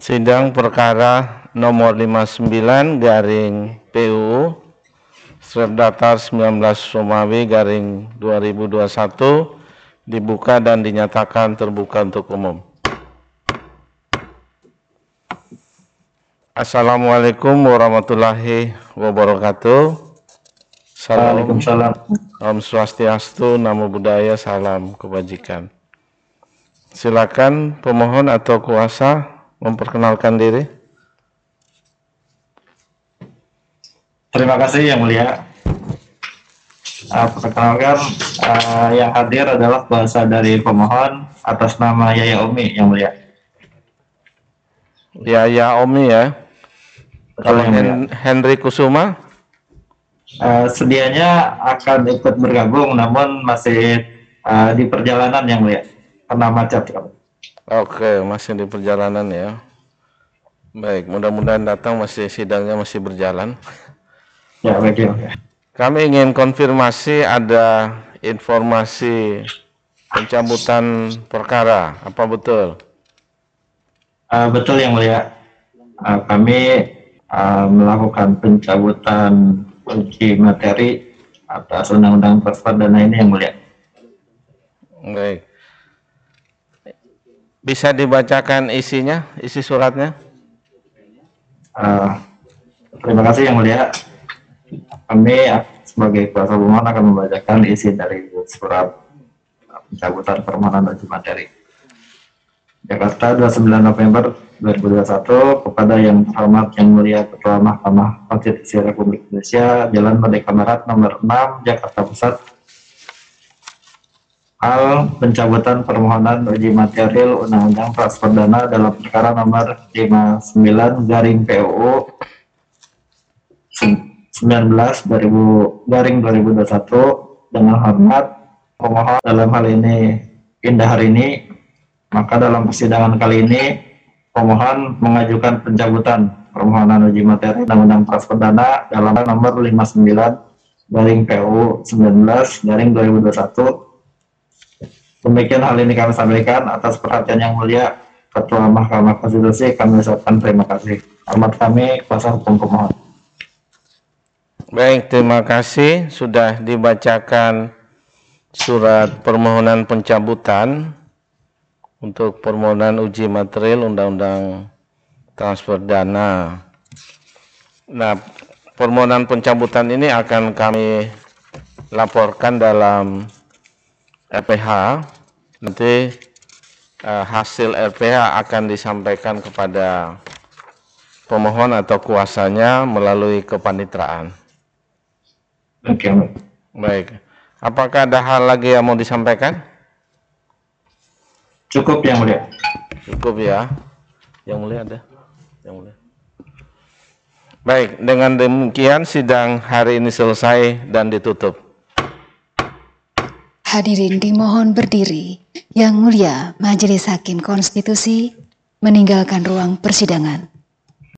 Sidang perkara nomor 59 garing PUU Strep Datar 19 Romawi garing 2021 dibuka dan dinyatakan terbuka untuk umum. Assalamualaikum warahmatullahi wabarakatuh. Waalaikumsalam. Om Swastiastu, Namo Buddhaya, salam kebajikan. Silakan pemohon atau kuasa memperkenalkan diri. Terima kasih Yang Mulia. Perkenalkan, yang hadir adalah kuasa dari pemohon atas nama Yaya Umi, Yang Mulia. Yaya Omi ya. Betul, Kalau Yang Mulia. Henry Kusuma? Sedianya akan ikut bergabung, namun masih di perjalanan, Yang Mulia, karena macet. Oke, masih di perjalanan ya. Baik, mudah-mudahan datang sidangnya masih berjalan. Ya, baik ya, Mulia. Kami ingin konfirmasi ada informasi pencabutan perkara, apa betul? Betul Yang Mulia. Kami melakukan pencabutan uji materi atas Undang-Undang Perserdana ini, Yang Mulia. Baik. Bisa dibacakan isinya, isi suratnya? Terima kasih Yang Mulia. Kami sebagai kuasa pemohon akan membacakan isi dari surat pencabutan permohonan uji materi. Jakarta, 29 November 2021, kepada Yang Terhormat Yang Mulia Ketua Mahkamah Konstitusi Republik Indonesia, Jalan Merdeka Barat nomor 6, Jakarta Pusat. Hal pencabutan permohonan uji material Undang-Undang Perserdana dalam perkara nomor 59 garing PUU 19/2021 dengan hormat pemohon dalam hal ini Indah Harini, maka dalam persidangan kali ini pemohon mengajukan pencabutan permohonan uji materi Undang-Undang Perserdana dalam nomor 59 garing PUU 19/2021. Demikian hal ini kami sampaikan. Atas perhatian Yang Mulia Ketua Mahkamah Konstitusi, kami ucapkan terima kasih. Hormat kami, kuasa hukum pemohon. Baik, terima kasih. Sudah dibacakan surat permohonan pencabutan untuk permohonan uji material Undang-Undang Transfer Dana. Nah, permohonan pencabutan ini akan kami laporkan dalam RPH. Nanti hasil RPH akan disampaikan kepada pemohon atau kuasanya melalui kepanitraan. Oke. Baik. Apakah ada hal lagi yang mau disampaikan? Cukup Yang Mulia. Cukup ya. Yang Mulia ada? Yang Mulia. Baik, dengan demikian sidang hari ini selesai dan ditutup. Hadirin dimohon berdiri. Yang Mulia Majelis Hakim Konstitusi meninggalkan ruang persidangan.